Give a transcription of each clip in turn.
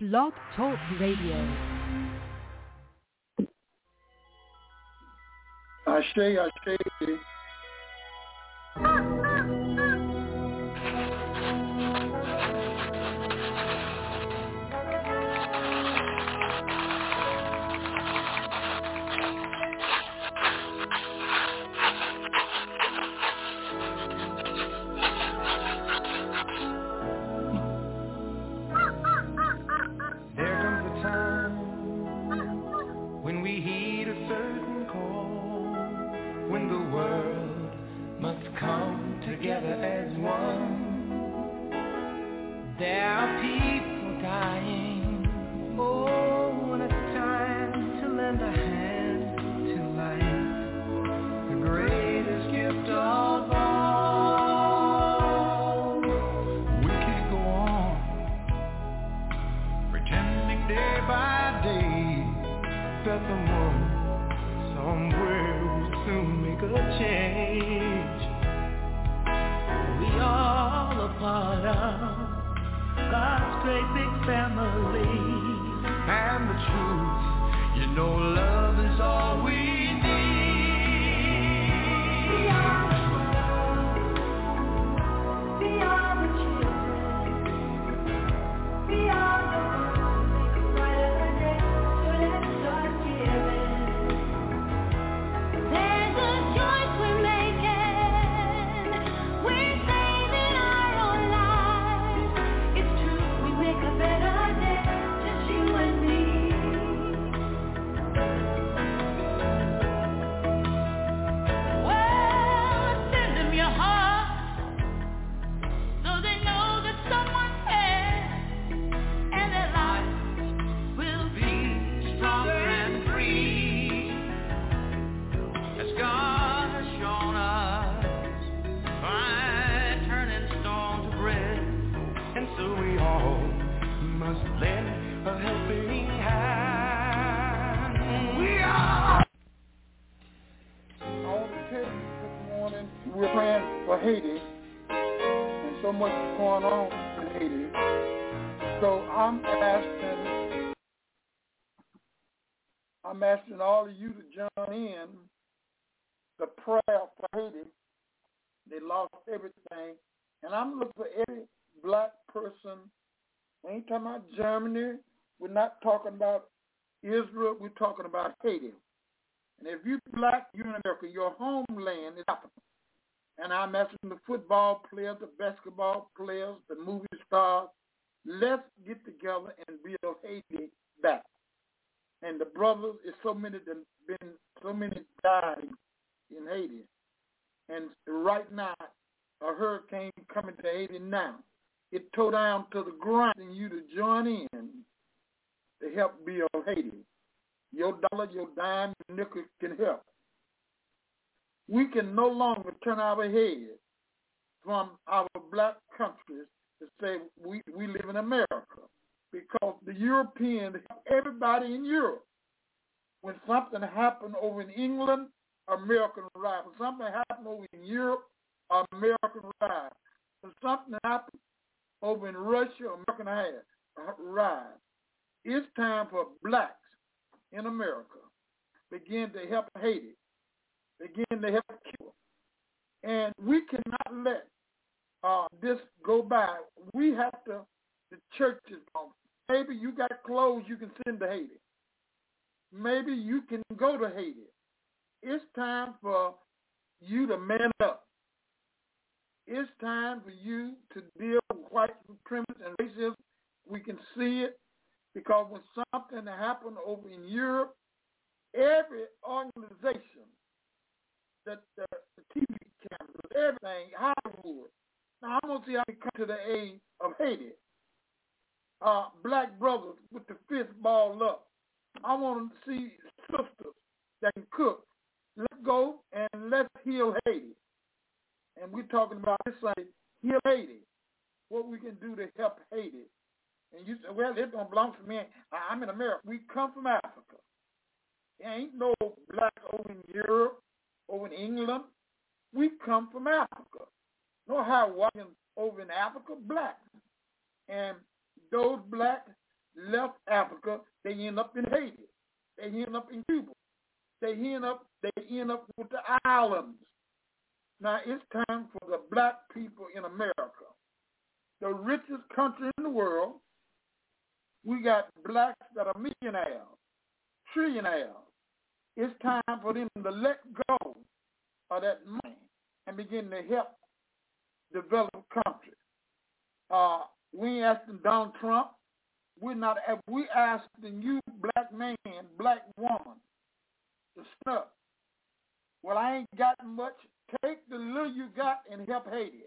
Blog Talk Radio. Ashe. I'm asking all of you to join in the prayer for Haiti. They lost everything. And I'm looking for every black person. We ain't talking about Germany. We're not talking about Israel. We're talking about Haiti. And if you're black, you're in America. Your homeland is Africa. And I'm asking the football players, the basketball players, the movie stars, let's get together and build Haiti back. And the brothers, it's so many died in Haiti. And right now, a hurricane coming to Haiti now. It tore down to the ground, and you to join in to help build Haiti. Your dollar, your dime, your nickel can help. We can no longer turn our head from our black countries to say we live in America, because the Europeans, everybody in Europe, when something happened over in England, American ride. When something happened over in Europe, American ride. When something happened over in Russia, American ride. It's time for blacks in America begin to help Haiti, begin to help Cuba. And we cannot let this go by. We have to, the churches, maybe you got clothes you can send to Haiti. Maybe you can go to Haiti. It's time for you to man up. It's time for you to deal with white supremacy and racism. We can see it because when something happened over in Europe, every organization, the TV cameras, everything, Hollywood. Now, I'm going to see how we come to the aid of Haiti. Black brothers with the fist balled up. I want to see sisters that can cook. Let's go and let's heal Haiti. And we're talking about this like heal Haiti. What we can do to help Haiti. And you say, well, it don't belong to me. I'm in America. We come from Africa. There ain't no black over in Europe, over in England. We come from Africa. No Hawaiians over in Africa, black. And those black left Africa, they end up in Haiti. They end up in Cuba. They end up with the islands. Now it's time for the black people in America, the richest country in the world. We got blacks that are millionaires, trillionaires. It's time for them to let go of that money and begin to help develop countries. We ain't asking Donald Trump. We asking you, black man, black woman, to stop. Well, I ain't got much. Take the little you got and help Haiti.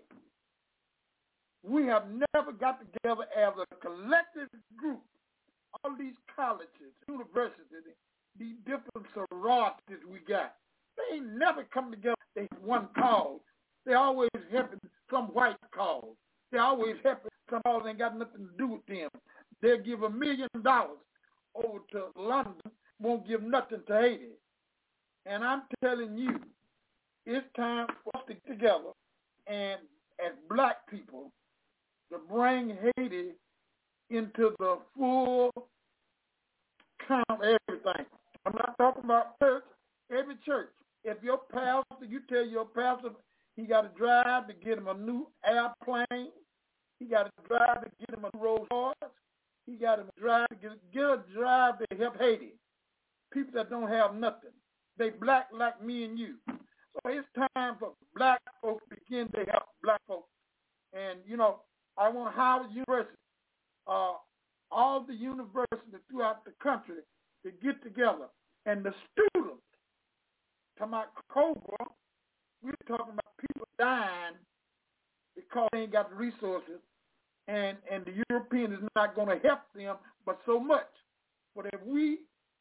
We have never got together as a collective group. All these colleges, universities, these different sororities we got, they ain't never come together. They have one cause. They always helping some white cause. They always helping some cause ain't got nothing to do with them. They'll give $1 million over to London, won't give nothing to Haiti. And I'm telling you, it's time for us to get together and as black people to bring Haiti into the full count of everything. I'm not talking about church, every church. If your pastor, you tell your pastor he got to drive to get him a new airplane, he got to drive to get him a new Rolls Royce, he got to drive to get a drive to help Haiti. People that don't have nothing. They black like me and you. So it's time for black folks to begin to help black folks. And, you know, I want Howard University, all the universities throughout the country to get together. And the students, talking about COBRA, we're talking about people dying because they ain't got the resources. And the European is not going to help them but so much. But if we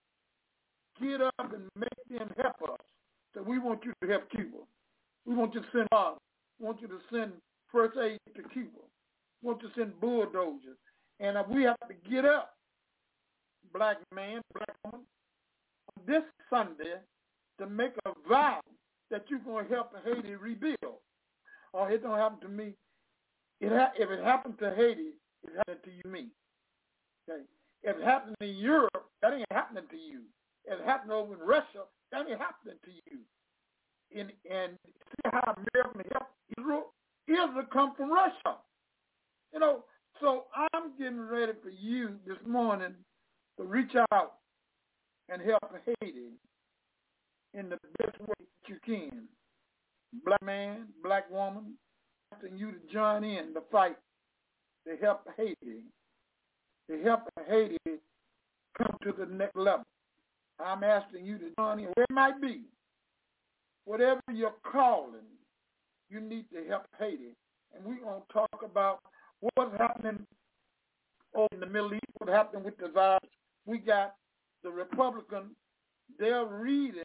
get up and make them help us, so we want you to help Cuba. We want you to send ours. We want you to send first aid to Cuba. We want you to send bulldozers. And we have to get up, black man, black woman, this Sunday to make a vow that you're going to help Haiti rebuild. Or it don't happen to me. If it happened to Haiti, it happened to you, me. Okay? If it happened in Europe, that ain't happening to you. If it happened over in Russia, that ain't happening to you. And see how America helped Israel? Israel come from Russia. You know, so I'm getting ready for you this morning to reach out and help Haiti in the best way that you can. Black man, black woman, asking you to join in the fight to help Haiti. To help Haiti come to the next level. I'm asking you to join in, where it might be. Whatever you're calling, you need to help Haiti. And we're going to talk about what's happening over in the Middle East, what's happening with the virus. We got the Republicans, they're reading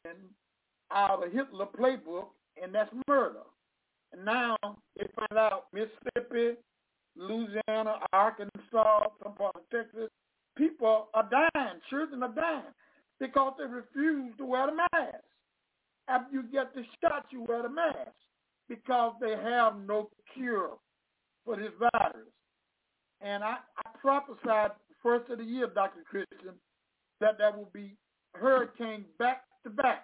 out of Hitler playbook, and that's murder. And now they find out Mississippi, Louisiana, Arkansas, some part of Texas, people are dying, children are dying, because they refuse to wear the mask. After you get the shot, you wear the mask because they have no cure for this virus. And I prophesied first of the year, Dr. Christian, that there will be hurricanes back to back.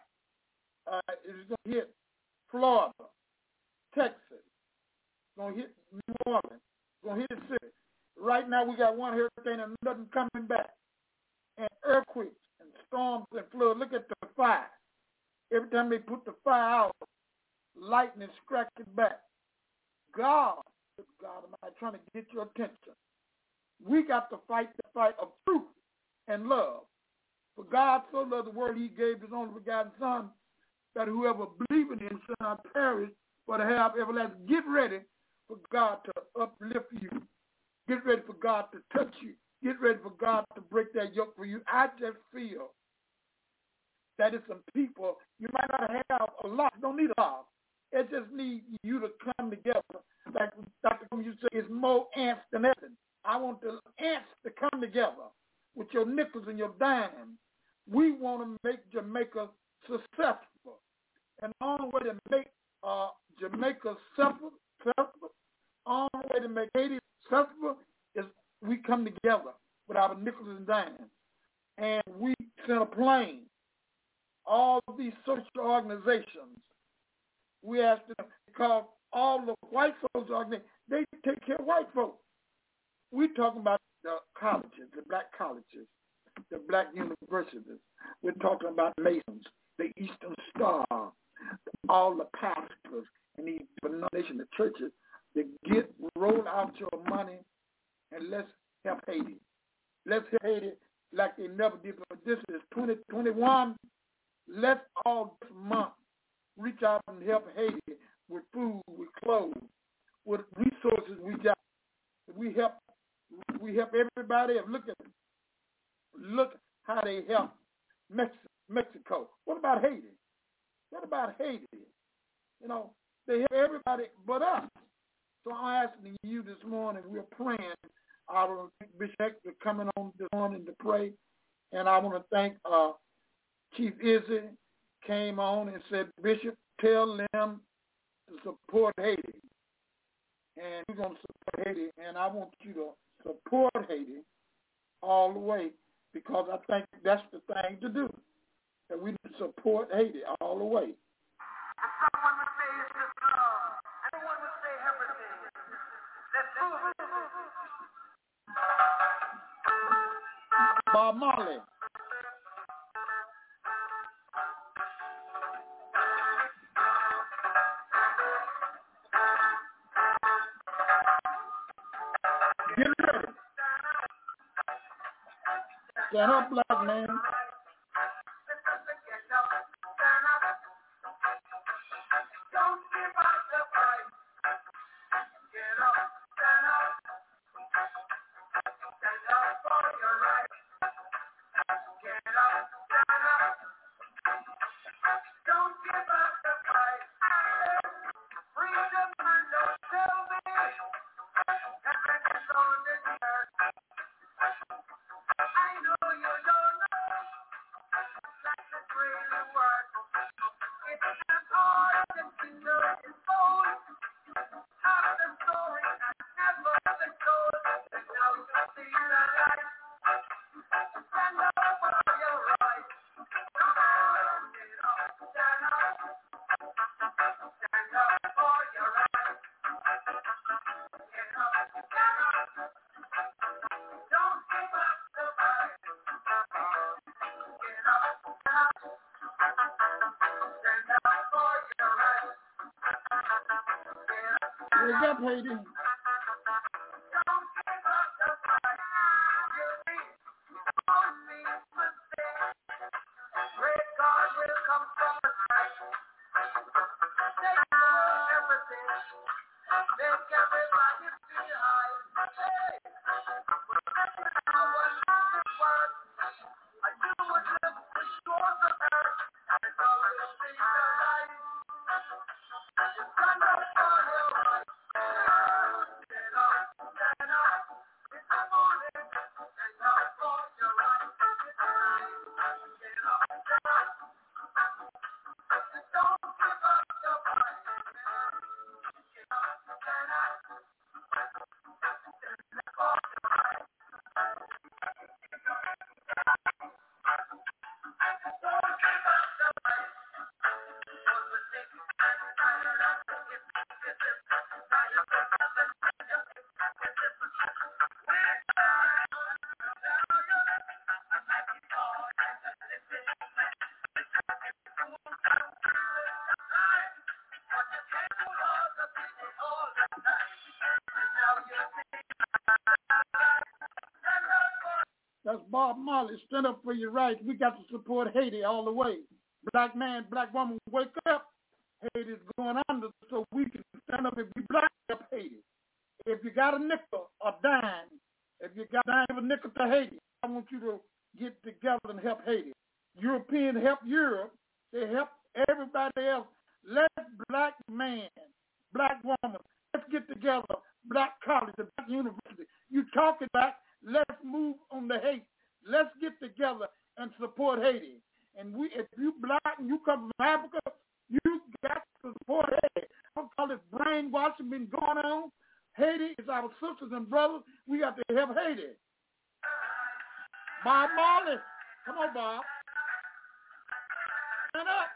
It's going to hit Florida, Texas. It's going to hit New Orleans. It's going to hit the city. Right now we got one hurricane and nothing coming back. And earthquakes and storms and floods. Look at the fire. Every time they put the fire out, lightning scratch it back. God am trying to get your attention. We got to fight the fight of truth and love. For God so loved the world, he gave his only begotten Son, that whoever believes in him shall not perish, but have everlasting. Get ready for God to uplift you. Get ready for God to touch you. Get ready for God to break that yoke for you. I just feel that is some people, you might not have a lot, don't need a lot. It just needs you to come together. Like Dr. You say, it's more ants than anything. I want the ants to come together with your nickels and your dimes. We want to make Jamaica successful. And the only way to make Jamaica successful, the only way to make Haiti successful is we come together with our nickels and dimes. And we sent a plane. All these social organizations, we asked them, because all the white folks organizations, they take care of white folks. We're talking about the colleges, the black colleges, the black universities. We're talking about Masons, the Eastern Star, all the pastors and these denominations, the churches, to roll out your money and let's help Haiti. Let's help Haiti like they never did. But this is 2021. Let's all this month reach out and help Haiti with food, with clothes, with resources we got. We help everybody. Look how they help Mexico. What about Haiti? What about Haiti? You know, they help everybody but us. So I'm asking you this morning, we're praying. I want to thank Bishop Hector coming on this morning to pray. And I want to thank Chief Izzy came on and said, Bishop, tell them to support Haiti. And we're going to support Haiti. And I want you to support Haiti all the way, because I think that's the thing to do, that we support Haiti all the way. Someone would say it's just love. Everyone would say everything. Let's do it. Bob Marley. Get ready. Stand up, black man. Wake up, Haiti. That's Bob Marley. Stand up for your rights. We got to support Haiti all the way. Black man, black woman, wake up. Haiti's going under, so we can stand up and be black up Haiti. If you got a nickel, a dime, if you got a dime, a nickel to Haiti, I want you to get together and help Haiti. Europeans help Europe. They help everybody else. Let black man, black woman, let's get together. Black college, the black university. You talking about, let's move on the hate. Let's get together and support Haiti. And if you black and you come from Africa, you got to support Haiti. Don't call this brainwashing been going on. Haiti is our sisters and brothers. We got to help Haiti. Bob Marley. Come on, Bob. Stand up.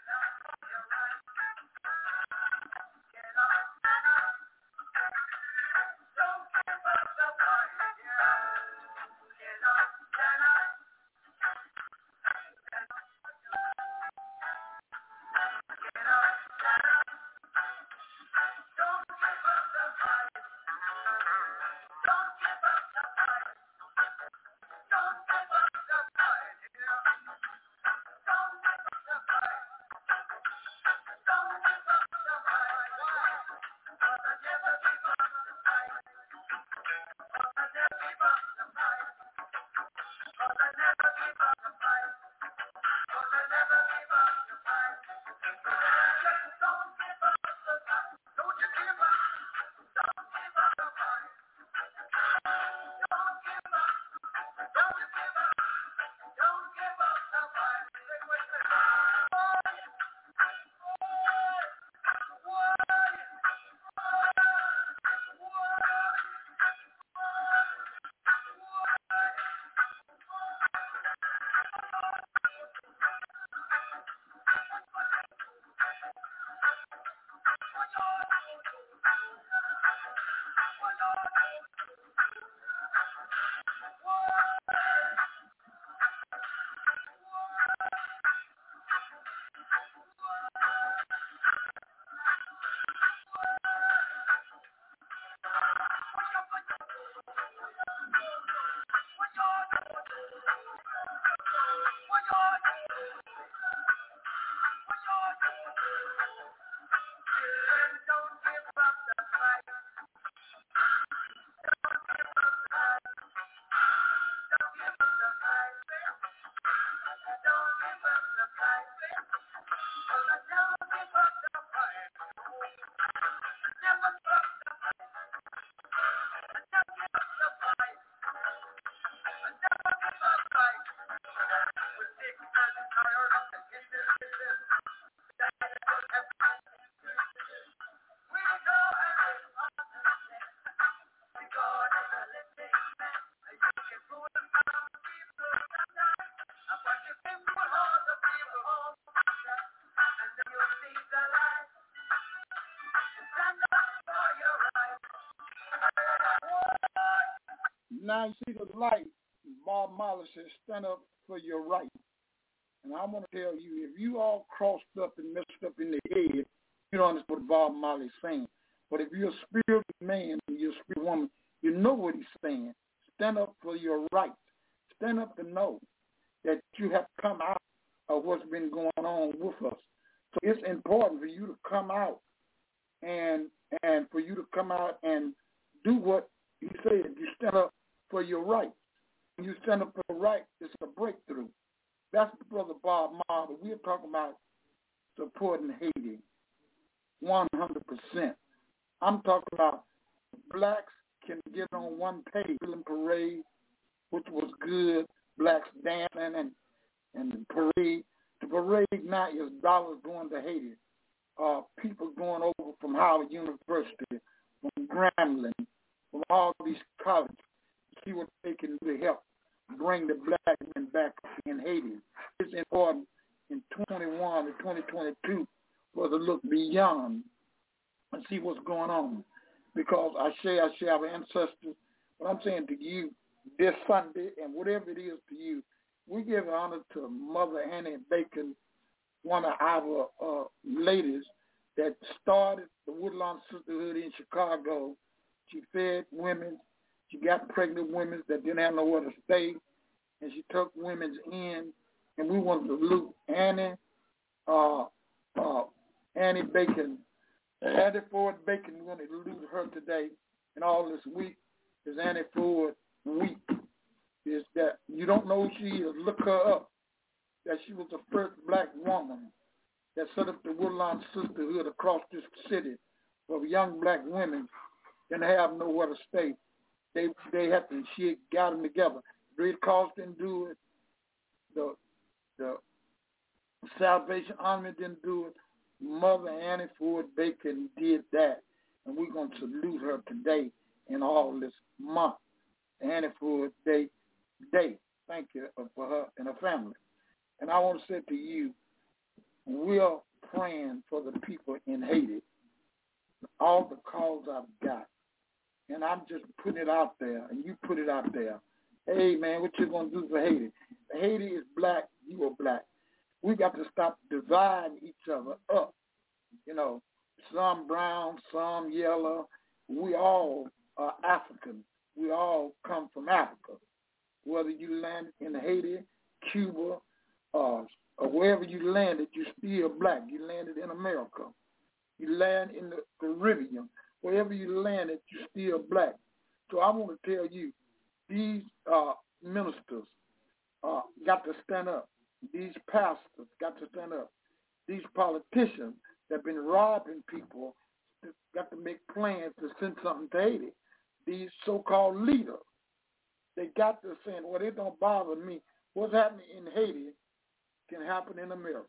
Now you see the light. Bob Marley says, stand up for your right. And I want to tell you, if you all crossed up and messed up in the head, you don't understand what Bob Marley is saying. But if you're a spiritual man and you're a spiritual woman, you know what he's saying. Stand up for your right. Stand up to know that you have to come out of what's been going on with us. So it's important for you to come out and for you to come out and do what he said. You stand up for your right. When you stand up for the right, it's a breakthrough. That's Brother Bob Marley. We're talking about supporting Haiti 100%. I'm talking about blacks can get on one page in parade, which was good. Blacks dancing and the parade. The parade now is dollars going to Haiti. People going over from Howard University, from Grambling, from all these colleges, to see what they can do to help bring the black men back in Haiti. It's important in 2021 to 2022 for us to look beyond and see what's going on. Because I share our ancestors. But I'm saying to you, this Sunday, and whatever it is to you, we give honor to Mother Annie Bacon, one of our ladies that started the Woodlawn Sisterhood in Chicago. She fed women. She got pregnant women that didn't have nowhere to stay, and she took women in. And we want to salute Annie Bacon, Annie Ford Bacon. We want to salute her today. And all this week is Annie Ford Week. Is that you don't know who she is? Look her up. That she was the first black woman that set up the Woodlawn Sisterhood across this city for young black women didn't have nowhere to stay. They had to. She got them together. Red Cross didn't do it. The Salvation Army didn't do it. Mother Annie Ford Bacon did that, and we're going to salute her today in all this month. Annie Ford Day. thank you for her and her family. And I want to say to you, we're praying for the people in Haiti. All the calls I've got, and I'm just putting it out there, and you put it out there. Hey, man, what you going to do for Haiti? Haiti is black, you are black. We got to stop dividing each other up. You know, some brown, some yellow. We all are African. We all come from Africa. Whether you landed in Haiti, Cuba, or wherever you landed, you're still black. You landed in America. You land in the Caribbean. Wherever you landed, you're still black. So I want to tell you, these ministers got to stand up. These pastors got to stand up. These politicians that have been robbing people got to make plans to send something to Haiti. These so-called leaders, they got to say, well, it don't bother me. What's happening in Haiti can happen in America.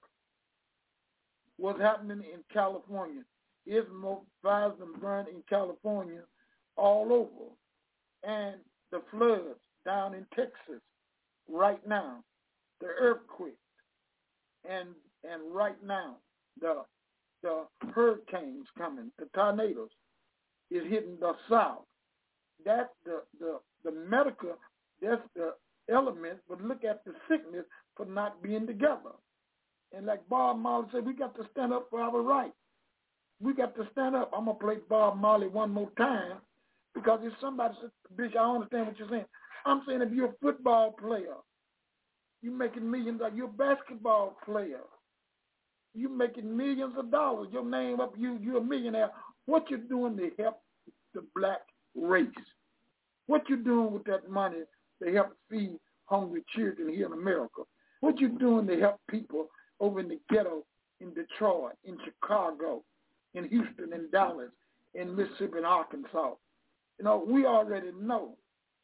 What's happening in California is more fires and burn in California all over. And the floods down in Texas right now, the earthquakes, and right now the hurricanes coming, the tornadoes is hitting the South. That's the medical, that's the element, but look at the sickness for not being together. And like Bob Marley said, we got to stand up for our rights. We got to stand up. I'm going to play Bob Marley one more time because if somebody says, Bishop, I understand what you're saying. I'm saying if you're a football player, you're making millions, you're a basketball player, you're making millions of dollars, your name up, you're a millionaire. What you doing to help the black race? What you doing with that money to help feed hungry children here in America? What you doing to help people over in the ghetto in Detroit, in Chicago, in Houston, in Dallas, in Mississippi, and Arkansas? You know, we already know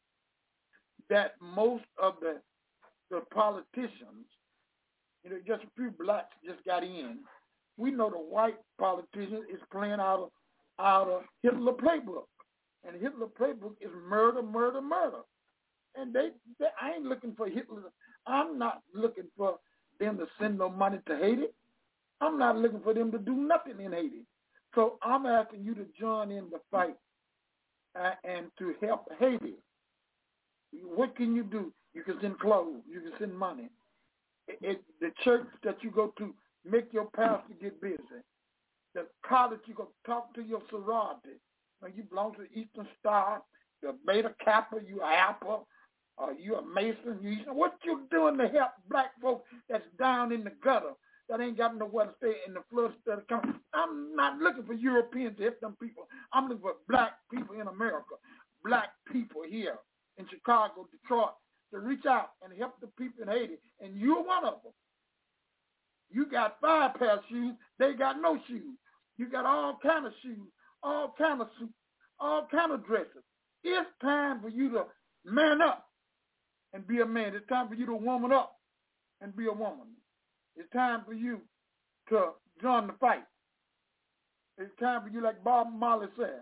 that most of the politicians, you know, just a few blacks just got in. We know the white politician is playing out of Hitler playbook. And Hitler playbook is murder, murder, murder. And I ain't looking for Hitler. I'm not looking for them to send no money to Haiti. I'm not looking for them to do nothing in Haiti. So I'm asking you to join in the fight and to help Haiti. What can you do? You can send clothes. You can send money. The church that you go to, make your pastor get busy. The college you go talk to your sorority. Now you belong to the Eastern Star, you're a Beta Kappa, you a Alpha, you a Mason. What you doing to help black folks that's down in the gutter, that ain't got nowhere to stay in the floods that are coming? I'm not looking for Europeans to help them people. I'm looking for black people in America, black people here in Chicago, Detroit, to reach out and help the people in Haiti. And you're one of them. You got 5 pair of shoes, they got no shoes. You got all kind of shoes, all kind of suits, all kind of dresses. It's time for you to man up and be a man. It's time for you to woman up and be a woman. It's time for you to join the fight. It's time for you, like Bob Marley said.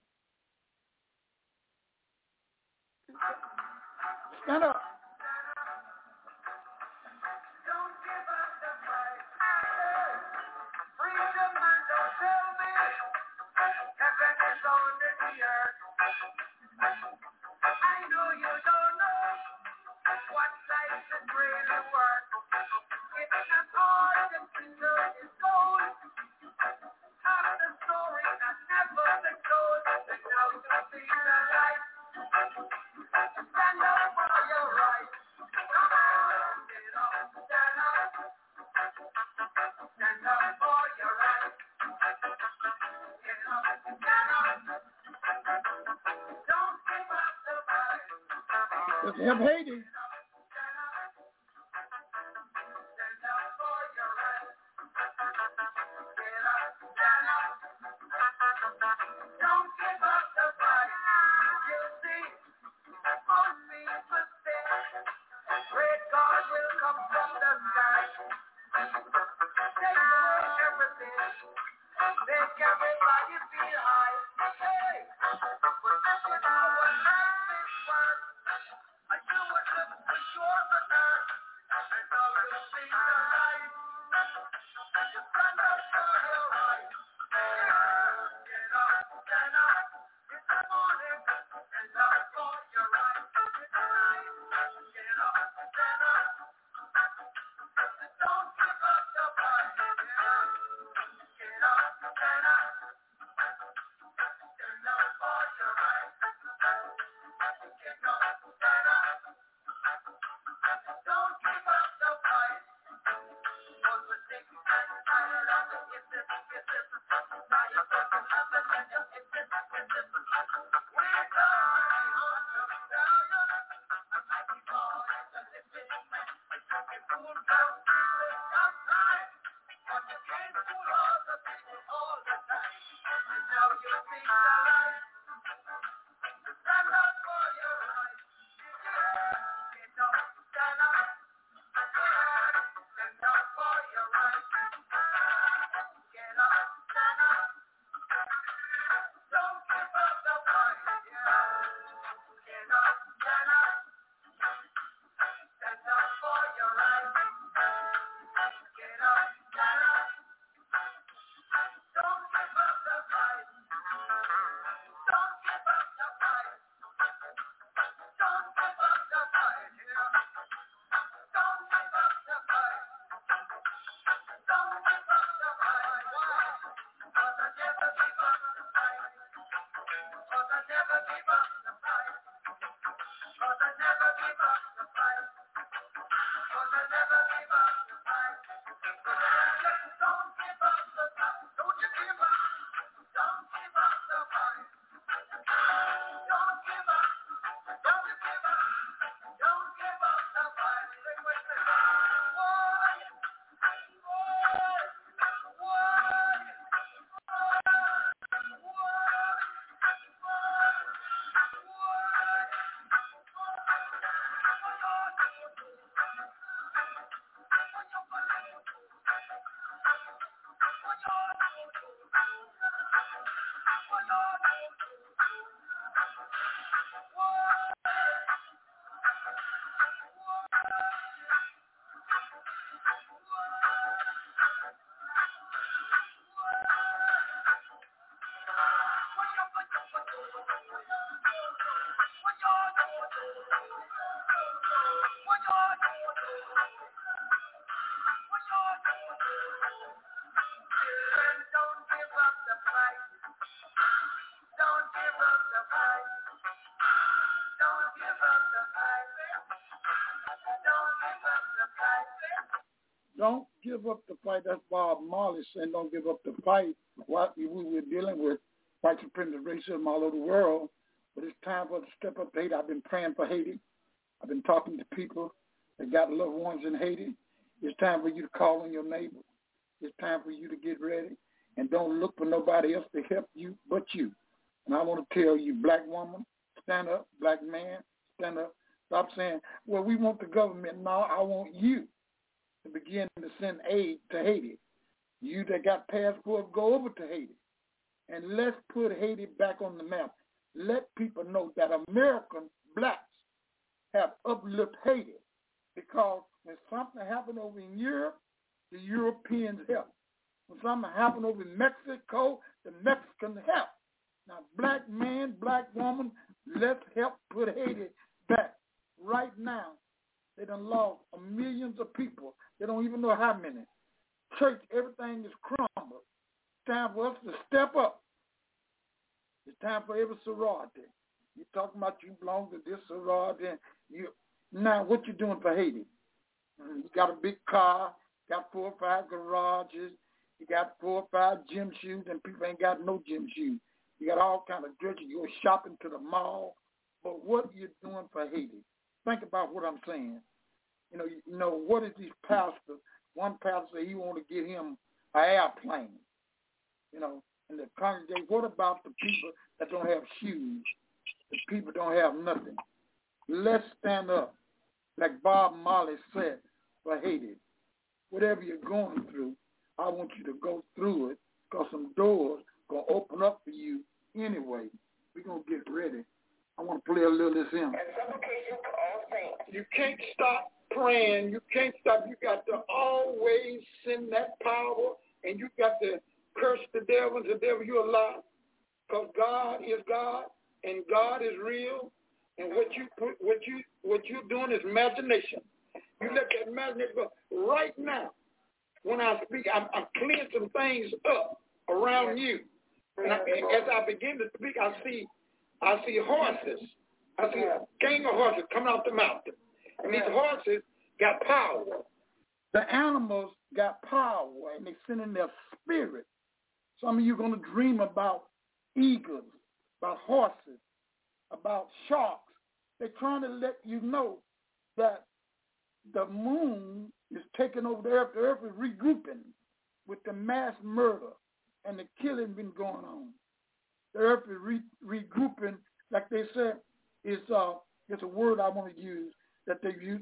Stand up. Let's help Haiti. Sure. Don't give up the fight. That's Bob Marley saying don't give up the fight. What we were dealing with white supremacy racism all over the world. But it's time for us to step up to Haiti. I've been praying for Haiti. I've been talking to people that got loved ones in Haiti. It's time for you to call on your neighbor. It's time for you to get ready. And don't look for nobody else to help you but you. And I want to tell you, black woman, stand up. Black man, stand up. Stop saying, well, we want the government. No, I want you to begin to send aid to Haiti. You that got passports, go over to Haiti. And let's put Haiti back on the map. Let people know that American blacks have uplifted Haiti, because when something happened over in Europe, the Europeans help. When something happened over in Mexico, the Mexicans help. Now, black man, black woman, let's help put Haiti back. Right now, they done lost millions of people. They don't even know how many. Church, everything is crumbled. It's time for us to step up. It's time for every sorority. You talking about you belong to this sorority. Now, what you doing for Haiti? You got a big car, got 4 or 5 garages, you got 4 or 5 gym shoes, and people ain't got no gym shoes. You got all kind of dredges. You go shopping to the mall. But what are you doing for Haiti? Think about what I'm saying. You know, what is these pastors? One pastor said he want to get him an airplane. And the congregation, what about the people that don't have shoes? The people don't have nothing. Let's stand up, like Bob Marley said, for Haiti. Whatever you're going through, I want you to go through it, because some doors going to open up for you anyway. We're going to get ready. I want to play a little of this hymn. And supplication for all saints. You can't stop praying. You can't stop. You got to always send that power, and you got to curse the devil. The devil, you're a lie, because God is God, and God is real. And what you're doing is imagination. You let that imagination go. Right now, when I speak, I'm clearing some things up around you. And as I begin to speak, I see horses. I see a gang of horses coming off the mountain. And these horses got power. The animals got power, and they send in their spirit. Some of you are going to dream about eagles, about horses, about sharks. They're trying to let you know that the moon is taking over the earth. The earth is regrouping with the mass murder and the killing been going on. The earth is regrouping, like they said, it's a word I want to use that they use.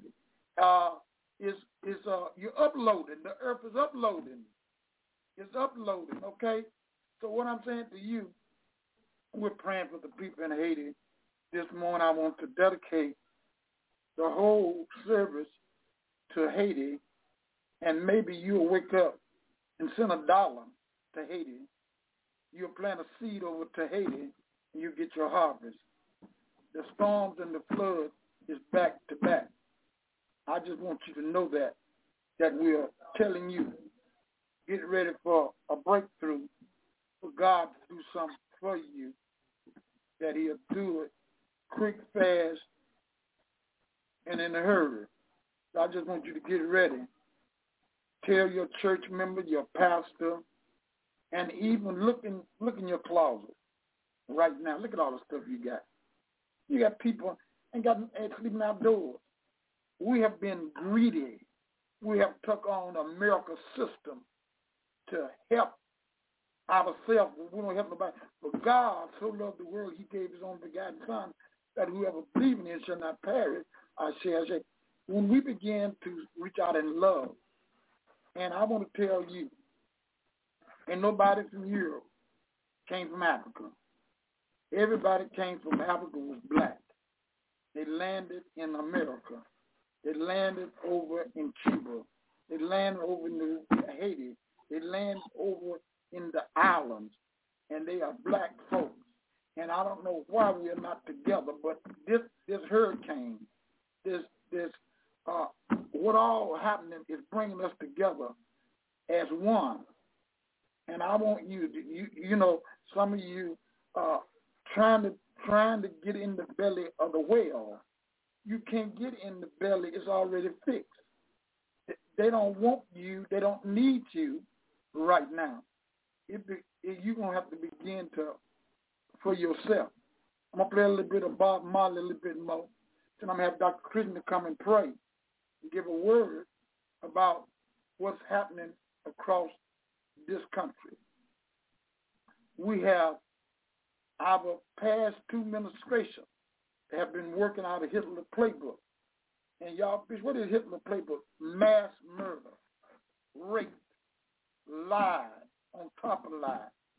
You're uploading. The earth is uploading. It's uploading, okay? So what I'm saying to you, we're praying for the people in Haiti. This morning I want to dedicate the whole service to Haiti, and maybe you'll wake up and send $1 to Haiti. You'll plant a seed over to Haiti, and you get your harvest. The storms and the flood is back to back. I just want you to know that we're telling you, get ready for a breakthrough, for God to do something for you, that he'll do it quick, fast, and in a hurry. So I just want you to get ready. Tell your church member, your pastor, and even look in your closet right now. Look at all the stuff you got. You got people ain't sleeping outdoors. We have been greedy. We have took on a miracle system to help ourselves. We don't help nobody. But God so loved the world, he gave his only begotten Son, that whoever believes in him shall not perish, shall when we began to reach out in love, and I want to tell you, and nobody from Europe came from Africa. Everybody came from Africa was black. They landed in America. They landed over in Cuba. They landed over in Haiti. They landed over in the islands, and they are black folks. And I don't know why we are not together, but this hurricane, what all happening is bringing us together as one. And I want you to, some of you trying to get in the belly of the whale. You can't get in the belly; it's already fixed. They don't want you. They don't need you right now. You're gonna have to begin for yourself. I'm gonna play a little bit of Bob Marley, a little bit more. Then I'm gonna have Dr. Christian to come and pray and give a word about what's happening across this country. We have our past two administrations have been working out of Hitler playbook. And y'all, what is Hitler playbook? Mass murder, rape, lies on top of lies.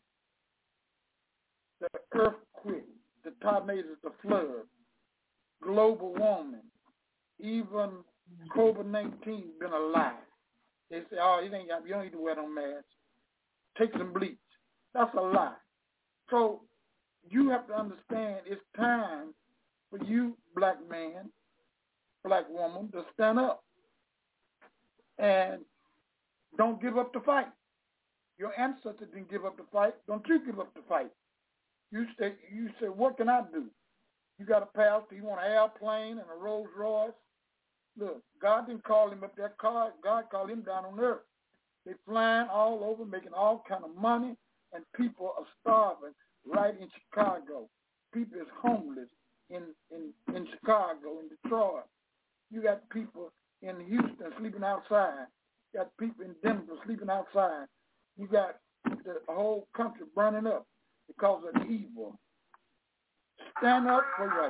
The earthquake, the tornadoes, the flood, global warming, even COVID-19 been a lie. They say, you don't need to wear no mask. Take some bleach. That's a lie. So you have to understand it's time for you, black man, black woman, to stand up and don't give up the fight. Your ancestors didn't give up the fight. Don't you give up the fight. You say, what can I do? You got a pastor, you want an airplane and a Rolls Royce. Look, God didn't call him up that car. God called him down on earth. They flying all over, making all kind of money, and people are starving right in Chicago. People is homeless in Chicago, in Detroit. You got people in Houston sleeping outside. You got people in Denver sleeping outside. You got the whole country burning up because of the evil. Stand up for right.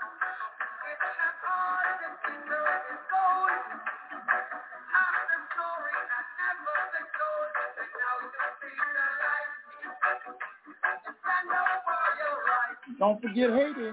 Don't forget Haiti.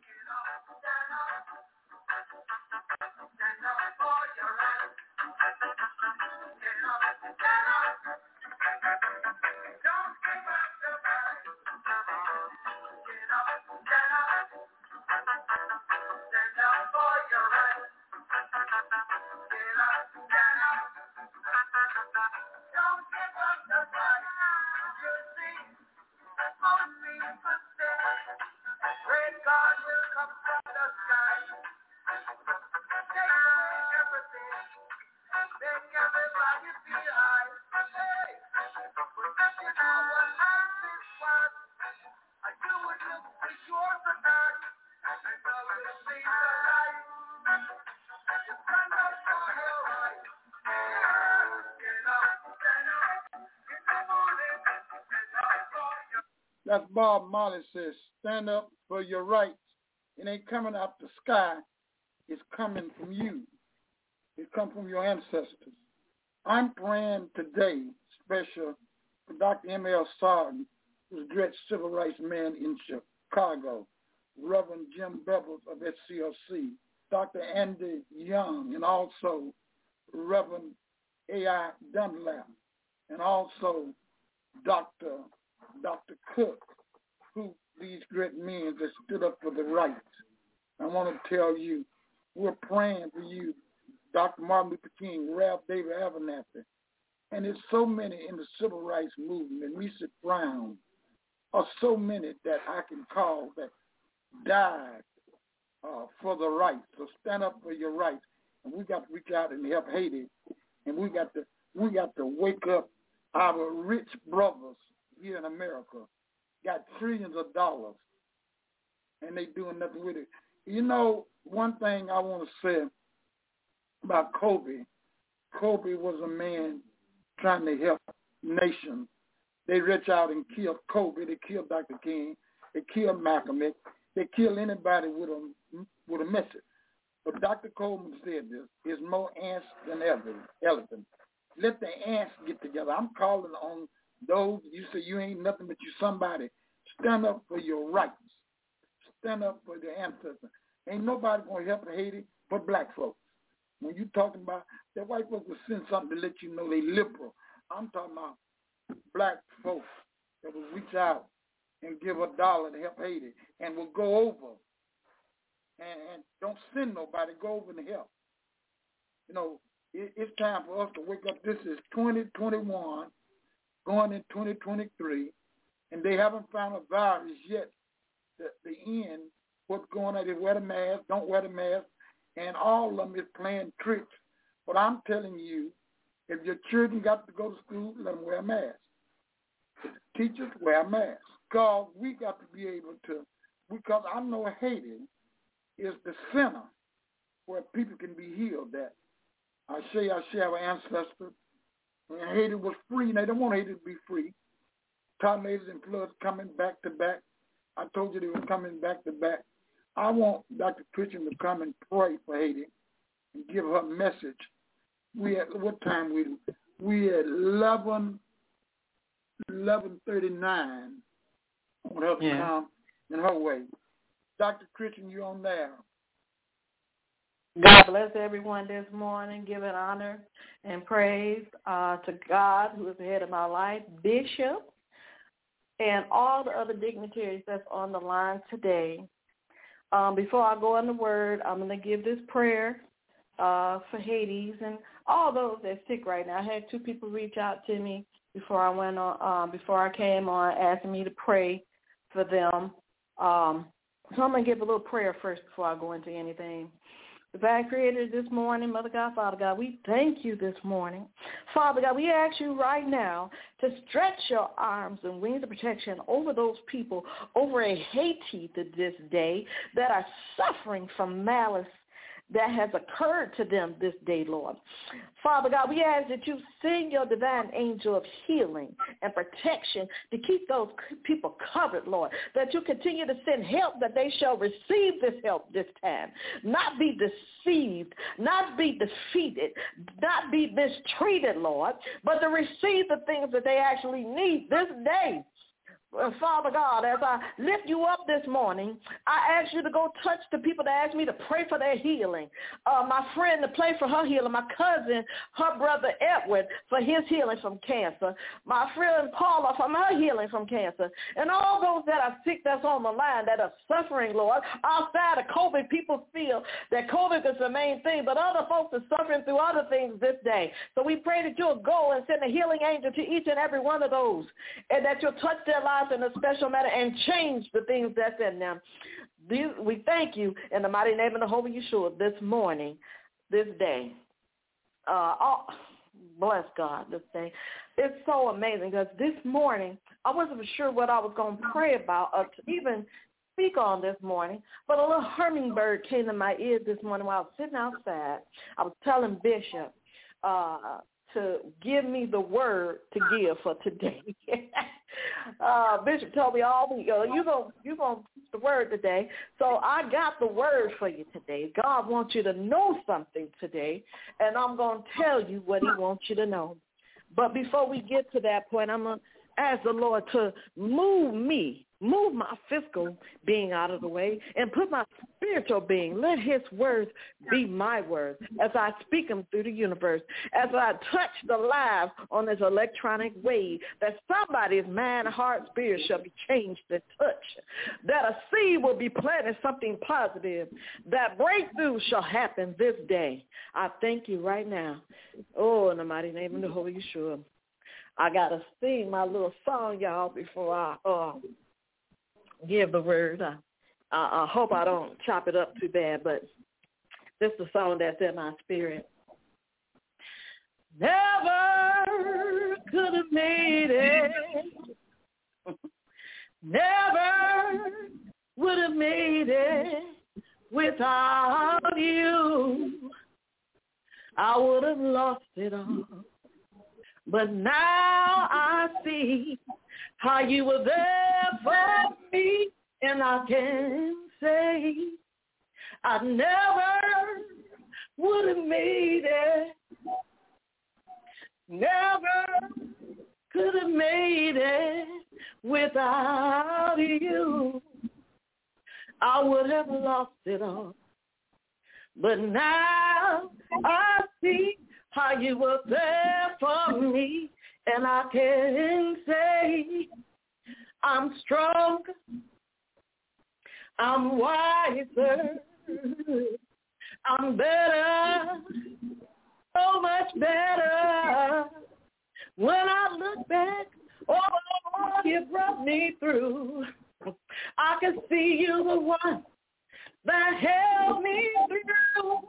That's Bob Marley says, stand up for your rights. It ain't coming out the sky. It's coming from you. It comes from your ancestors. I'm praying today, special, for Dr. M.L. Sargent, who's a great civil rights man in Chicago, Reverend Jim Bevel of SCLC, Dr. Andy Young, and also Reverend A.I. Dunlap, and also Dr. Cook, who these great men that stood up for the rights. I want to tell you, we're praying for you, Dr. Martin Luther King, Ralph David Abernathy, and there's so many in the civil rights movement, and Risa Brown, are so many that I can call that died for the rights. So stand up for your rights, and we got to reach out and help Haiti, and we got to wake up our rich brothers here in America. Got trillions of dollars, and they doing nothing with it. You know, one thing I want to say about Kobe was a man trying to help nations. They reach out and kill Kobe. They killed Dr. King. They killed Malcolm X. They kill anybody with a message. But Dr. Coleman said this, is more ants than elephants. Let the ants get together. I'm calling on those, you say you ain't nothing but you somebody. Stand up for your rights. Stand up for the ancestors. Ain't nobody going to help Haiti but black folks. When you talking about that white folks will send something to let you know they liberal. I'm talking about black folks that will reach out and give $1 to help Haiti and will go over and don't send nobody, go over and help. You know, it's time for us to wake up. This is 2021, going in 2023, and they haven't found a virus yet. The end, what's going on is wear the mask, don't wear the mask, and all of them is playing tricks. But I'm telling you, if your children got to go to school, let them wear a mask. If the teachers wear a mask. Because we got to be able to, because I know Haiti is the center where people can be healed at. I say our ancestors, when Haiti was free, and they don't want Haiti to be free. Tornadoes and floods coming back to back. I told you they were coming back to back. I want Dr. Christian to come and pray for Haiti and give her a message. We at what time we at 11:39. I want her to come in her way. Dr. Christian, you on there? God bless everyone this morning. Giving honor and praise to God, who is the head of my life, Bishop, and all the other dignitaries that's on the line today. Before I go on the word, I'm going to give this prayer for Haiti and all those that are sick right now. I had 2 people reach out to me before I went on, before I came on, asking me to pray for them. So I'm going to give a little prayer first before I go into anything. Divine Creator, this morning, Mother God, Father God, we thank you this morning. Father God, we ask you right now to stretch your arms and wings of protection over those people over in Haiti this day that are suffering from malice that has occurred to them this day, Lord. Father God, we ask that you send your divine angel of healing and protection to keep those people covered, Lord, that you continue to send help, that they shall receive this help this time, not be deceived, not be defeated, not be mistreated, Lord, but to receive the things that they actually need this day. Father God, as I lift you up this morning, I ask you to go touch the people that asked me to pray for their healing. My friend to pray for her healing. My cousin, her brother Edward, for his healing from cancer. My friend Paula for her healing from cancer. And all those that are sick that's on the line that are suffering, Lord. Outside of COVID, people feel that COVID is the main thing, but other folks are suffering through other things this day. So we pray that you'll go and send a healing angel to each and every one of those, and that you'll touch their lives in a special manner and change the things that's in them. We thank you in the mighty name of the Holy Yeshua this morning, this day. Bless God this day. It's so amazing because this morning I wasn't sure what I was going to pray about or to even speak on this morning, but a little hummingbird came to my ear this morning while I was sitting outside. I was telling Bishop to give me the word to give for today. Bishop told me all week, you're going to teach the word today. So I got the word for you today. God wants you to know something today, and I'm going to tell you what he wants you to know. But before we get to that point, I'm going to ask the Lord to move my physical being out of the way and put my spiritual being. Let his words be my words as I speak them through the universe, as I touch the lives on this electronic wave, that somebody's mind, heart, spirit shall be changed and touched, that a seed will be planted, something positive, that breakthrough shall happen this day. I thank you right now. Oh, in the mighty name of the Holy Yeshua. I got to sing my little song, y'all, before I give the word. I hope I don't chop it up too bad, but this is the song that's in my spirit. Never could have made it. Never would have made it without you. I would have lost it all. But now I see how you were there for me, and I can say I never would have made it. Never could have made it without you. I would have lost it all. But now I see how you were there for me, and I can say I'm stronger, I'm wiser, I'm better, so much better. When I look back, oh, you brought me through. I can see you the one that held me through,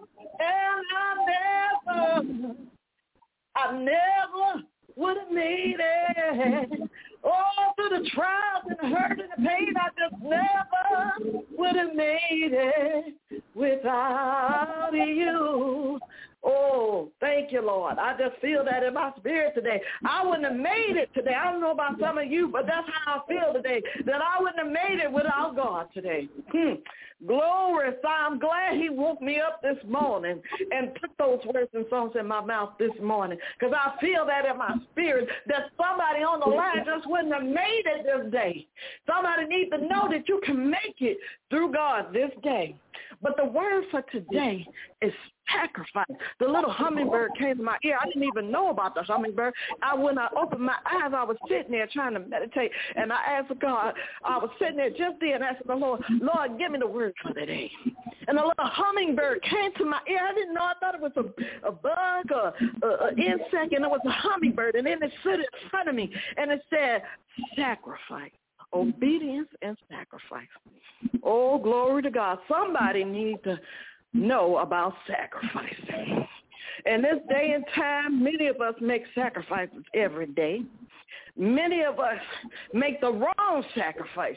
and I never would have made it. Oh, through the trials and the hurt and the pain, I just never would have made it without you. Oh, thank you, Lord. I just feel that in my spirit today. I wouldn't have made it today. I don't know about some of you, but that's how I feel today, that I wouldn't have made it without God today. Glory. I'm glad he woke me up this morning and put those words and songs in my mouth this morning, because I feel that in my spirit that somebody on the line just wouldn't have made it this day. Somebody needs to know that you can make it through God this day. But the word for today is sacrifice. The little hummingbird came to my ear. I didn't even know about the hummingbird. When I opened my eyes, I was sitting there trying to meditate, and I asked God, I was sitting there just then asking the Lord, give me the word for today. And a little hummingbird came to my ear. I didn't know. I thought it was a bug or an insect, and it was a hummingbird. And then it stood in front of me, and it said, sacrifice. Obedience and sacrifice. Oh, glory to God. Somebody needs to know about sacrifice. In this day and time, many of us make sacrifices every day. Many of us make the wrong sacrifices.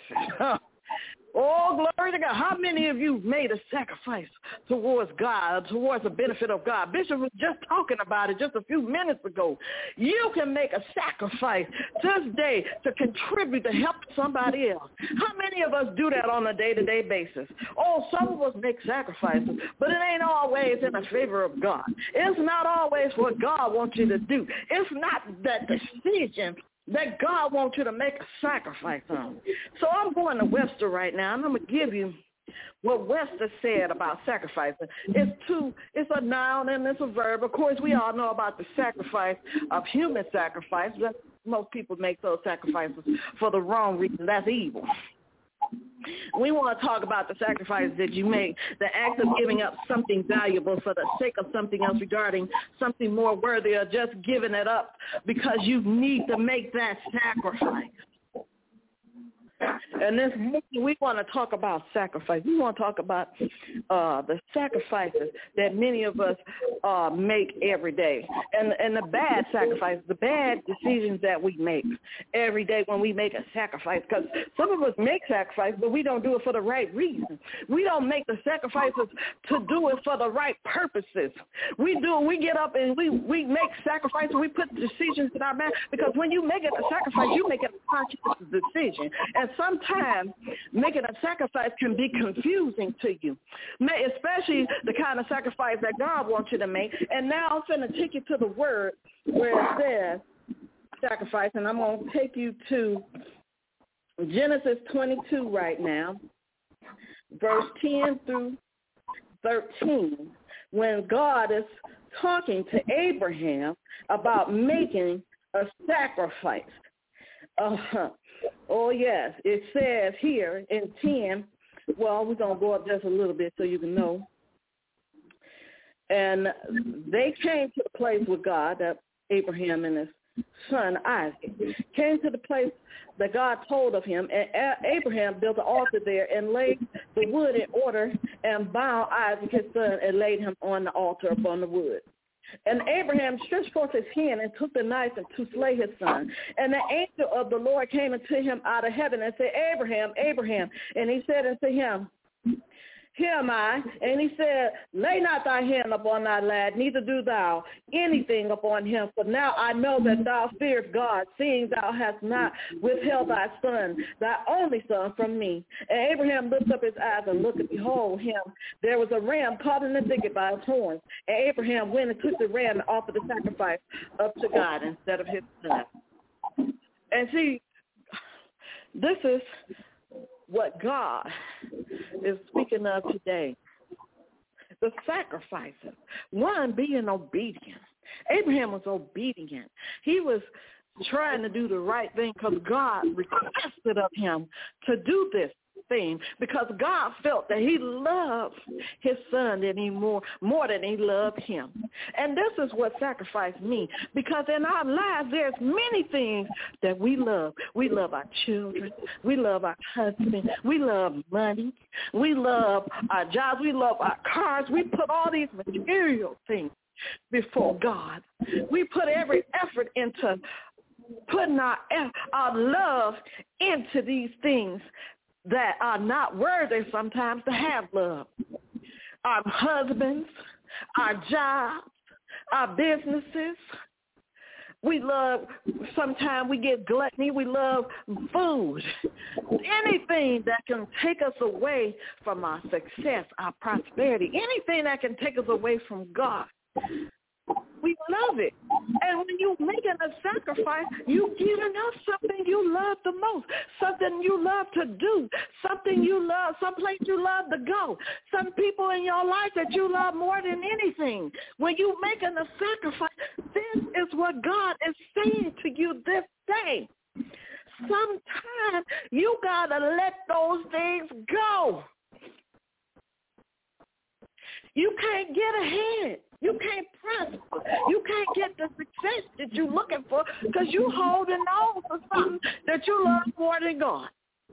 Oh, glory to God. How many of you made a sacrifice towards God, towards the benefit of God? Bishop was just talking about it just a few minutes ago. You can make a sacrifice this day to contribute to help somebody else. How many of us do that on a day-to-day basis? Oh, some of us make sacrifices, but it ain't always in the favor of God. It's not always what God wants you to do. It's not that decision that God wants you to make a sacrifice on. So I'm going to Webster right now, and I'm going to give you what Webster said about sacrificing. It's a noun and it's a verb. Of course, we all know about the sacrifice of human sacrifice. Most people make those sacrifices for the wrong reason. That's evil. We want to talk about the sacrifice that you make, the act of giving up something valuable for the sake of something else, regarding something more worthy, or just giving it up because you need to make that sacrifice. And this morning, we want to talk about sacrifice. We want to talk about the sacrifices that many of us make every day, and the bad sacrifices, the bad decisions that we make every day when we make a sacrifice. Because some of us make sacrifices, but we don't do it for the right reason. We don't make the sacrifices to do it for the right purposes. We get up and we make sacrifices. We put decisions in our mind, because when you make it a sacrifice, you make it a conscious decision. And sometimes making a sacrifice can be confusing to you, especially the kind of sacrifice that God wants you to make. And now I'm going to take you to the word where it says sacrifice, and I'm going to take you to Genesis 22 right now, verse 10 through 13, when God is talking to Abraham about making a sacrifice. Oh, yes. It says here in 10, well, we're going to go up just a little bit so you can know. And they came to the place with God, that Abraham and his son Isaac came to the place that God told of him. And Abraham built an altar there and laid the wood in order and bound Isaac his son and laid him on the altar upon the wood. And Abraham stretched forth his hand and took the knife and to slay his son. And the angel of the Lord came unto him out of heaven and said, Abraham, Abraham. And he said unto him, here am I. And he said, lay not thy hand upon thy lad, neither do thou anything upon him. For now I know that thou fearest God, seeing thou hast not withheld thy son, thy only son, from me. And Abraham lifted up his eyes and looked, and behold him. There was a ram caught in the thicket by its horns. And Abraham went and took the ram and offered the sacrifice up to God instead of his son. And see, this is what God is speaking of today. The sacrifices. One, being obedient. Abraham was obedient. He was trying to do the right thing because God requested of him to do this thing, because God felt that he loved his son more than he loved him. And this is what sacrifice means, because in our lives there's many things that we love. We love our children. We love our husband. We love money. We love our jobs. We love our cars. We put all these material things before God. We put every effort into putting our love into these things that are not worthy sometimes to have love. Our husbands, our jobs, our businesses. We love, sometimes we get gluttony. We love food. Anything that can take us away from our success, our prosperity, anything that can take us away from God. We love it. And when you're making a sacrifice, you're giving up something you love the most, something you love to do, something you love, someplace you love to go, some people in your life that you love more than anything. When you're making a sacrifice, this is what God is saying to you this day. Sometimes you got to let those things go. You can't get ahead. You can't prosper. You can't get the success that you're looking for because you're holding on for something that you love more than God.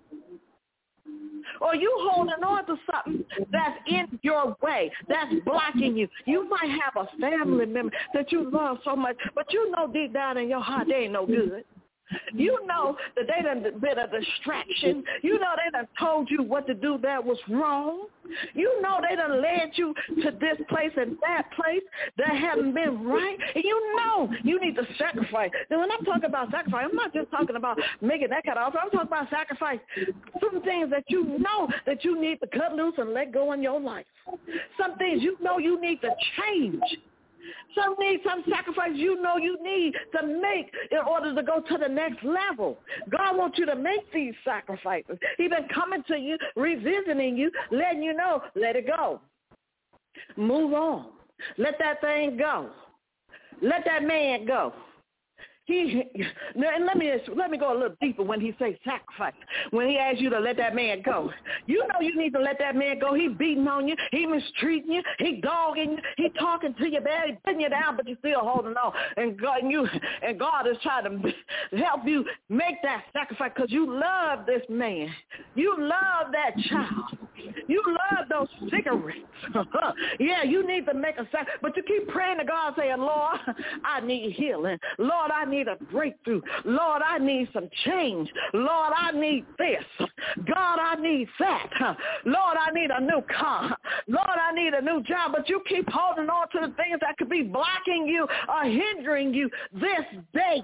Or you holding on to something that's in your way, that's blocking you. You might have a family member that you love so much, but you know deep down in your heart they ain't no good. You know that they done been a distraction. You know they done told you what to do that was wrong. You know they done led you to this place and that place that haven't been right. And you know you need to sacrifice. Then when I'm talking about sacrifice, I'm not just talking about making that kind of offer. I'm talking about sacrifice. Some things that you know that you need to cut loose and let go in your life. Some things you know you need to change. Some sacrifice you know you need to make in order to go to the next level. God wants you to make these sacrifices. He's been coming to you, revisiting you, letting you know, let it go. Move on. Let that thing go. Let that man go. And let me go a little deeper when he says sacrifice. When he asks you to let that man go, you know you need to let that man go. He beating on you. He mistreating you. He dogging you. He talking to you bad. He putting you down, but you're still holding on. And God is trying to help you make that sacrifice because you love this man. You love that child. You love those cigarettes. Yeah, you need to make a sacrifice. But you keep praying to God saying, Lord, I need healing. Lord, I need a breakthrough. Lord, I need some change. Lord, I need this. God, I need that. Lord, I need a new car. Lord, I need a new job. But you keep holding on to the things that could be blocking you or hindering you this day.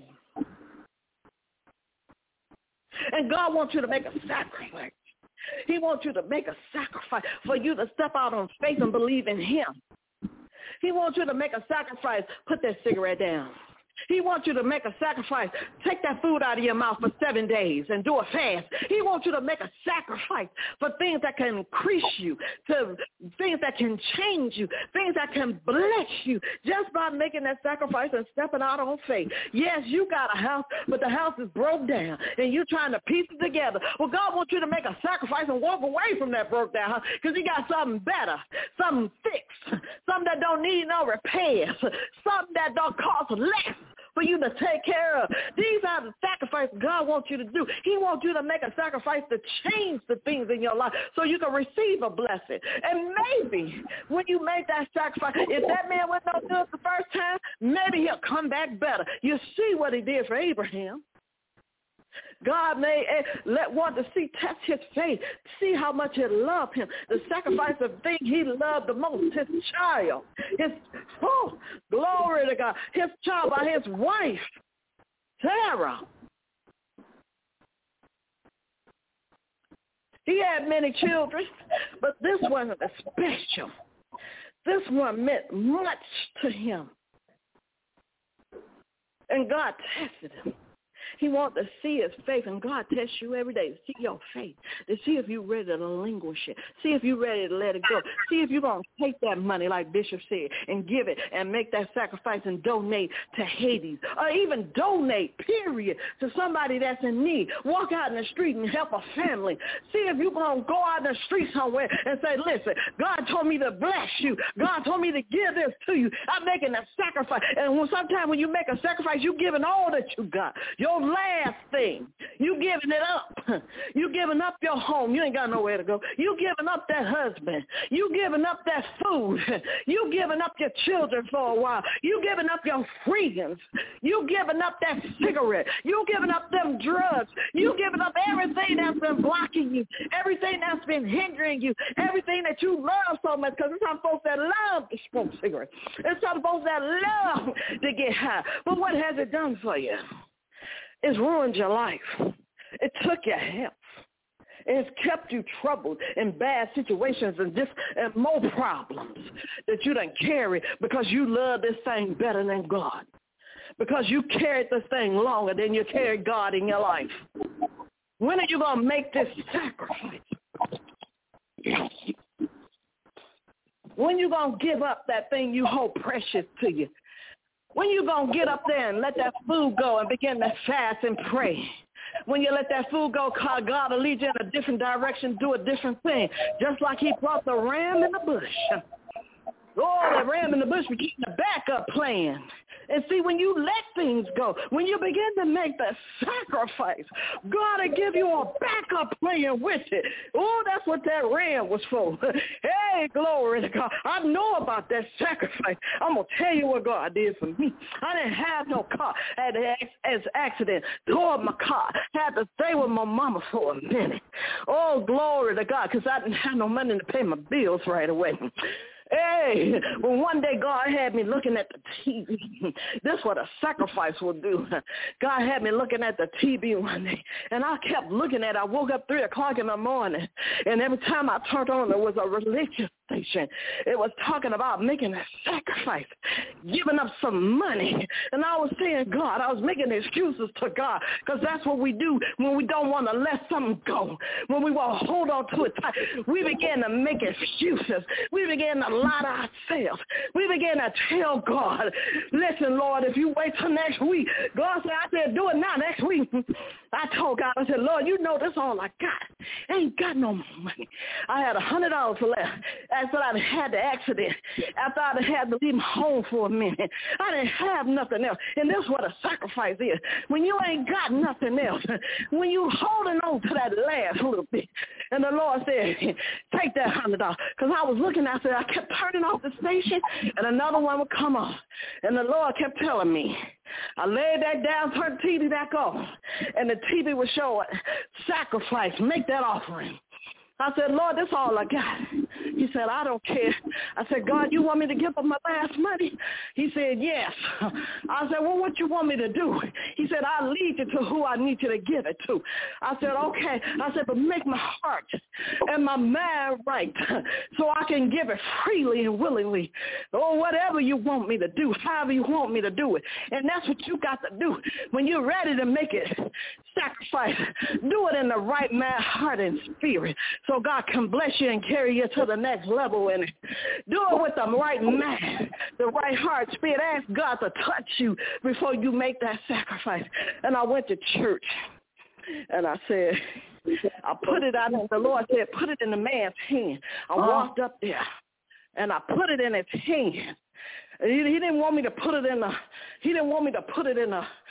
And God wants you to make a sacrifice. He wants you to make a sacrifice for you to step out on faith and believe in him. He wants you to make a sacrifice. Put that cigarette down. He wants you to make a sacrifice. Take that food out of your mouth for 7 days and do a fast. He wants you to make a sacrifice for things that can increase you, to things that can change you, things that can bless you just by making that sacrifice and stepping out on faith. Yes, you got a house, but the house is broke down and you're trying to piece it together. Well, God wants you to make a sacrifice and walk away from that broke down house because he got something better, something fixed, something that don't need no repairs, something that don't cost less for you to take care of. These are the sacrifices God wants you to do. He wants you to make a sacrifice to change the things in your life so you can receive a blessing. And maybe when you make that sacrifice, if that man went no good the first time, maybe he'll come back better. You see what he did for Abraham. God may want to test his faith, see how much he loved him. The sacrifice of thing he loved the most, his child. Glory to God. His child by his wife, Sarah. He had many children, but this one was special. This one meant much to him. And God tested him. He wants to see his faith, and God tests you every day to see your faith, to see if you're ready to relinquish it, see if you're ready to let it go, see if you're going to take that money, like Bishop said, and give it and make that sacrifice and donate to Hades, or even donate, period, to somebody that's in need. Walk out in the street and help a family. See if you're going to go out in the street somewhere and say, listen, God told me to bless you. God told me to give this to you. I'm making a sacrifice. And sometimes when you make a sacrifice, you're giving all that you got. Your last thing, you giving it up. You giving up your home. You ain't got nowhere to go. You giving up that husband. You giving up that food. You giving up your children for a while. You giving up your friends. You giving up that cigarette. You giving up them drugs. You giving up everything that's been blocking you, everything that's been hindering you, everything that you love so much, because it's some folks that love to smoke cigarettes. It's some folks that love to get high. But what has it done for you? It's ruined your life. It took your health. It's kept you troubled in bad situations and more problems that you done carry because you love this thing better than God. Because you carried this thing longer than you carried God in your life. When are you going to make this sacrifice? When you going to give up that thing you hold precious to you? When you going to get up there and let that food go and begin to fast and pray? When you let that food go, God will lead you in a different direction, do a different thing. Just like he brought the ram in the bush. Oh, that ram in the bush became the backup plan. And see, when you let things go, when you begin to make the sacrifice, God will give you a backup plan with it. Oh, that's what that ram was for. Hey, glory to God. I know about that sacrifice. I'm going to tell you what God did for me. I didn't have no car. I had an accident. Tore up my car. Had to stay with my mama for a minute. Oh, glory to God, because I didn't have no money to pay my bills right away. Hey, well, one day God had me looking at the TV. This is what a sacrifice will do. God had me looking at the TV one day, and I kept looking at it. I woke up 3 o'clock in the morning, and every time I turned on, there was a religious station. It was talking about making a sacrifice, giving up some money. And I was saying, God, I was making excuses to God, because that's what we do when we don't want to let something go. When we want to hold on to it tight, we begin to make excuses. We begin to lie to ourselves. We begin to tell God, listen, Lord, if you wait till next week. God said, I said, do it now next week. I told God, I said, Lord, you know that's all I got. I ain't got no more money. I had $100 left after I had the accident, after I had to leave home for a minute. I didn't have nothing else. And this is what a sacrifice is. When you ain't got nothing else, when you holding on to that last little bit. And the Lord said, take that $100. Because I was looking, I said, I kept turning off the station, and another one would come on. And the Lord kept telling me, I laid that down, turned the TV back on, and the TV was showing sacrifice, make that offering. I said, Lord, that's all I got. He said, I don't care. I said, God, you want me to give up my last money? He said, yes. I said, well, what you want me to do? He said, I'll lead you to who I need you to give it to. I said, okay. I said, but make my heart and my mind right so I can give it freely and willingly. Or whatever you want me to do, however you want me to do it. And that's what you got to do. When you're ready to make it sacrifice, do it in the right mind, heart, and spirit, so God can bless you and carry you to the next level in it. Do it with the right mind, the right heart, spirit. Ask God to touch you before you make that sacrifice. And I went to church, and I said, I put it out, and the Lord said, put it in the man's hand. I walked up there, and I put it in his hand. He didn't want me to put it in the. He didn't want me to put it in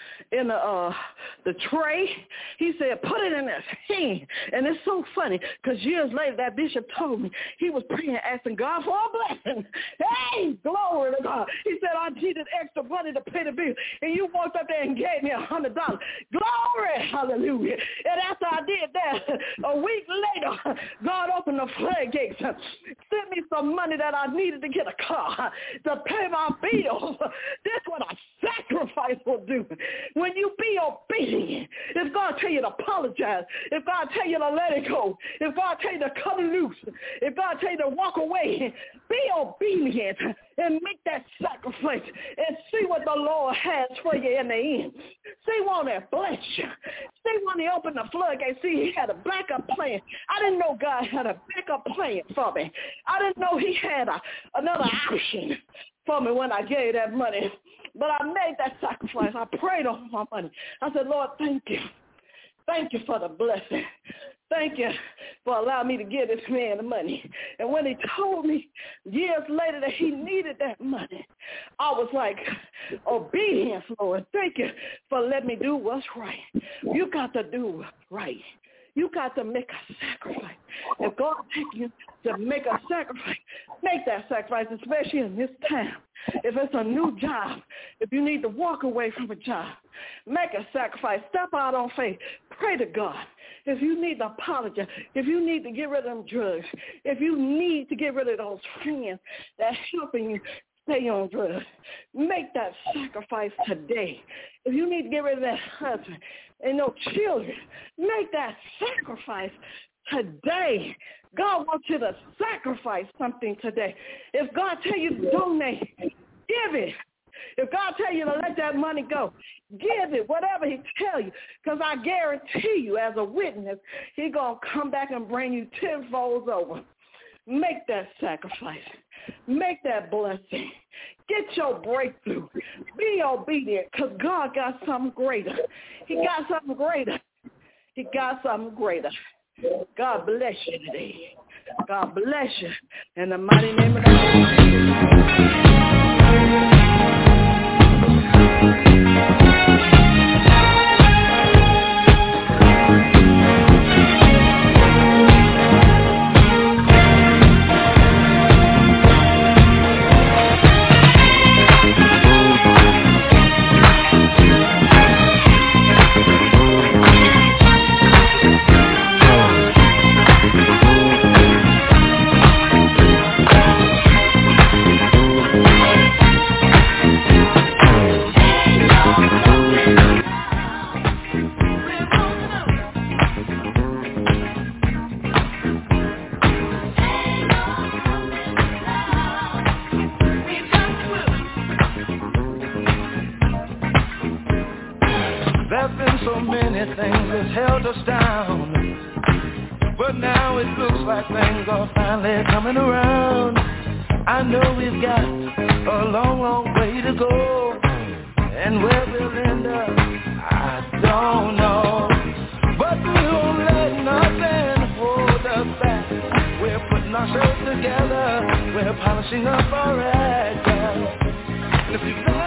the tray. He said, put it in his hand. And it's so funny because years later that bishop told me he was praying, asking God for a blessing. Hey, glory to God. He said, I needed extra money to pay the bill. And you walked up there and gave me $100. Glory, hallelujah. And after I did that, a week later, God opened the floodgates, sent me some money that I needed to get a car, to pay my bills. That's what a sacrifice will do. When you be obedient, if God tell you to apologize, if God tell you to let it go, if God tell you to cut it loose, if God tell you to walk away, be obedient and make that sacrifice and see what the Lord has for you in the end. See, won't it bless you? See, when he opened the floodgates, see, he had a backup plan. I didn't know God had a backup plan for me. I didn't know he had another option for me when I gave that money. But I made that sacrifice. I prayed on my money. I said, Lord, thank you. Thank you for the blessing. Thank you for allowing me to give this man the money. And when he told me years later that he needed that money, I was like, obedience, Lord. Thank you for letting me do what's right. You got to do what's right. You got to make a sacrifice. If God takes you to make a sacrifice, make that sacrifice, especially in this time. If it's a new job, if you need to walk away from a job, make a sacrifice. Step out on faith. Pray to God. If you need to apologize, if you need to get rid of them drugs, if you need to get rid of those friends that's helping you stay on drugs, make that sacrifice today. If you need to get rid of that husband and no children, make that sacrifice today. God wants you to sacrifice something today. If God tell you to donate, give it. If God tell you to let that money go, give it, whatever he tell you. Because I guarantee you, as a witness, he going to come back and bring you tenfold over. Make that sacrifice. Make that blessing. Get your breakthrough. Be obedient because God got something greater. He got something greater. He got something greater. God bless you today. God bless you. In the mighty name of the Lord. But now it looks like things are finally coming around. I know we've got a long, long way to go, and where we'll end up, I don't know. But we won't let nothing hold us back. We're putting ourselves together. We're polishing up our act. And if you